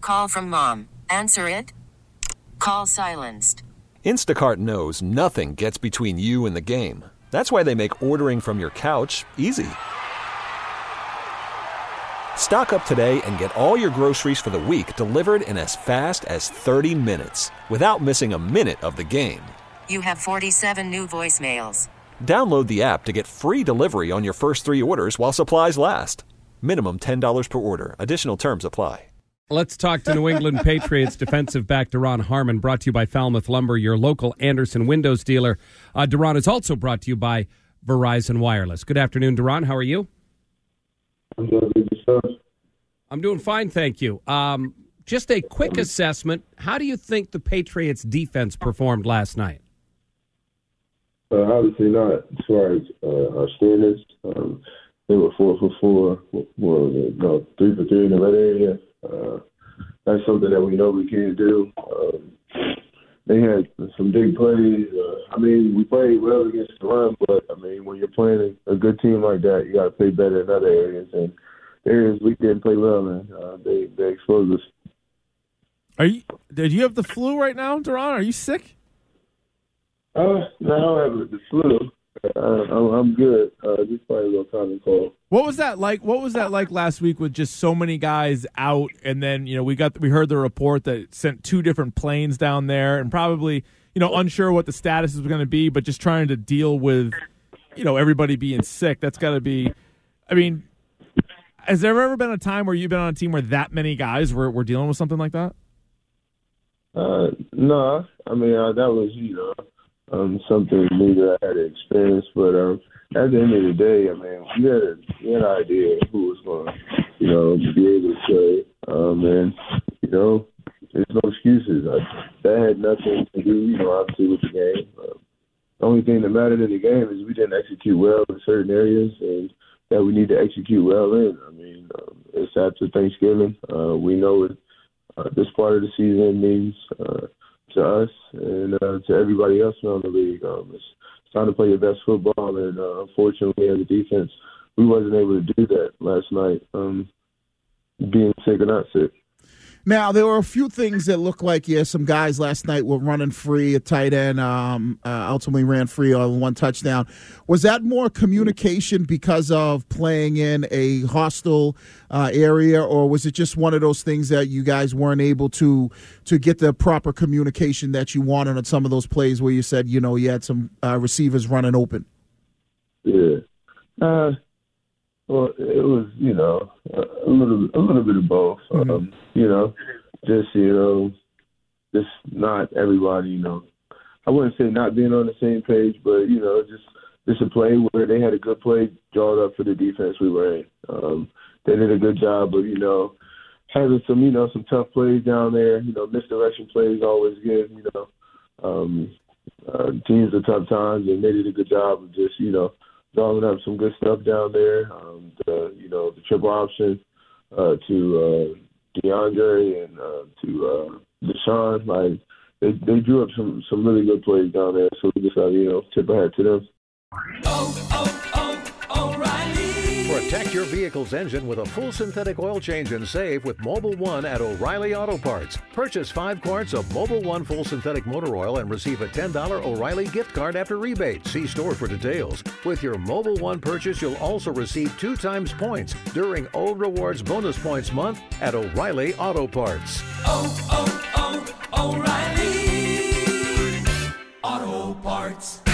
call from mom. Answer it. Call silenced. Instacart knows nothing gets between you and the game. That's why they make ordering from your couch easy. Stock up today and get all your groceries for the week delivered in as fast as 30 minutes without missing a minute of the game. You have 47 new voicemails. Download the app to get free delivery on your first 3 orders while supplies last. Minimum $10 per order. Additional terms apply. Let's talk to New England Patriots defensive back Duron Harmon, brought to you by Falmouth Lumber, your local Anderson Windows dealer. Duron is also brought to you by Verizon Wireless. Good afternoon, Duron. How are you? I'm doing fine, thank you. Just a quick assessment. How do you think the Patriots' defense performed last night? Obviously not as far as our standards. They were 4 for 4, 3 for 3 in the red area. That's something that we know we can't do. They had some big plays. We played well against the run, but, when you're playing a good team like that, you got to play better in other areas. And areas we didn't play well in, they exposed us. Do you have the flu right now, Duron? Are you sick? No, I don't have the flu. I'm good. Just probably a little common cold. What was that like? What was that like last week with just so many guys out? And then we heard the report that it sent 2 different planes down there, and probably unsure what the status is going to be, but just trying to deal with everybody being sick. That's got to be. Has there ever been a time where you've been on a team where that many guys were dealing with something like that? No, that was something new that I had to experience. But at the end of the day, we had an idea who was going to, be able to play. There's no excuses. That had nothing to do, obviously, with the game. The only thing that mattered in the game is we didn't execute well in certain areas, and that we need to execute well in. It's after Thanksgiving. We know what this part of the season means to us and to everybody else around the league. It's time to play your best football, and unfortunately, as a defense, we wasn't able to do that last night, being sick or not sick. Now, there were a few things that looked like, some guys last night were running free. A tight end ultimately ran free on 1 touchdown. Was that more communication because of playing in a hostile area, or was it just one of those things that you guys weren't able to get the proper communication that you wanted on some of those plays where you said, you had some receivers running open? Yeah. Well, it was, a little bit of both. Mm-hmm. Just not everybody, I wouldn't say not being on the same page, but, just a play where they had a good play drawn up for the defense we were in. They did a good job of, having some tough plays down there. Misdirection plays always give, teams are tough times, and they did a good job of just, drawing up some good stuff down there. The triple option to DeAndre and to Deshaun, they drew up some really good plays down there. So we just tip our hat to them. O'Reilly. Protect your vehicle's engine with a full synthetic oil change and save with Mobil 1 at O'Reilly Auto Parts. Purchase 5 quarts of Mobil 1 full synthetic motor oil and receive a $10 O'Reilly gift card after rebate. See store for details. With your Mobil 1 purchase, you'll also receive 2 times points during O Rewards Bonus Points Month at O'Reilly Auto Parts. O'Reilly Auto Parts.